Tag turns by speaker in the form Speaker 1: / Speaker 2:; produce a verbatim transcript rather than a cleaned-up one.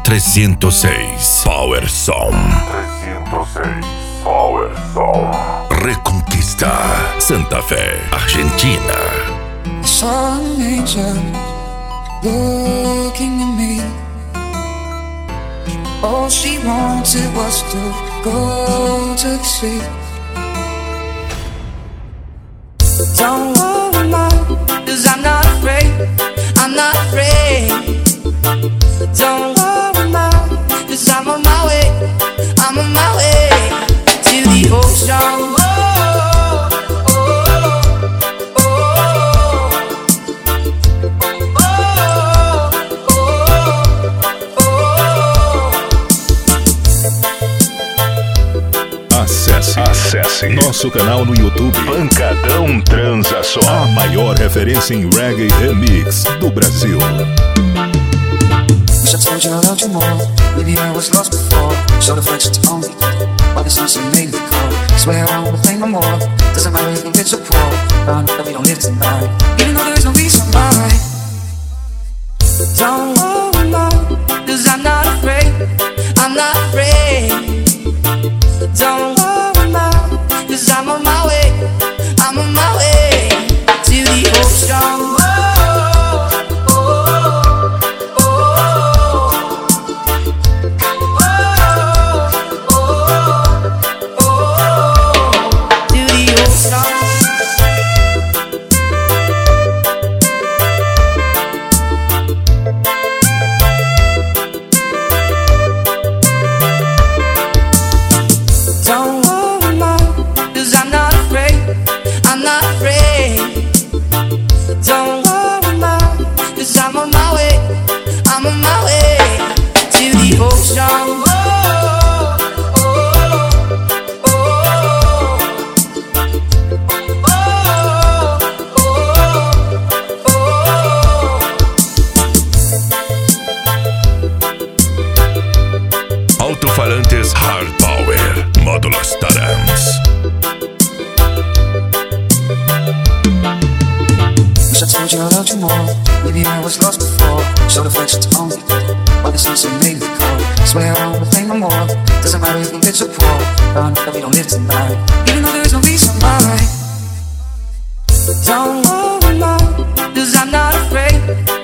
Speaker 1: trezentos e seis Power Som.
Speaker 2: trezentos e seis Power Som.
Speaker 1: Reconquista Santa Fe, Argentina.
Speaker 3: Saw an angel looking at me. All she wanted was to go to the sea. Don't worry, Mom, 'cause I'm not afraid. I'm not afraid. Don't worry, Mom, 'cause I'm on my way. I'm on my way to the ocean.
Speaker 4: Acesse, acesse nosso canal no YouTube Pancadão Transação, a maior referência em reggae remix do Brasil.
Speaker 3: Wish I told you I loved you more. Maybe I was lost before. Showed affection to only you. Why the sunset made me cold. Swear I won't blame no more. Doesn't matter if I'm rich or poor. I know that we don't live tonight. Even though there's no reason why. Don't worry, Mom, 'cause I'm not afraid. I'm not afraid. Don't worry, Mom, 'cause I'm on my way. I'm on my way to the ocean.
Speaker 1: Alto-falantes Hard Power, módulos Tarams.
Speaker 3: Wish I told you I loved you more. Maybe I was lost before. Showed affection to only you. Why the sunset made me cold. Swear I won't blame no more. Doesn't matter if I'm rich or poor. I know that we don't live tonight. Even though there's no reason why. Don't worry, Mom, 'cause I'm not afraid.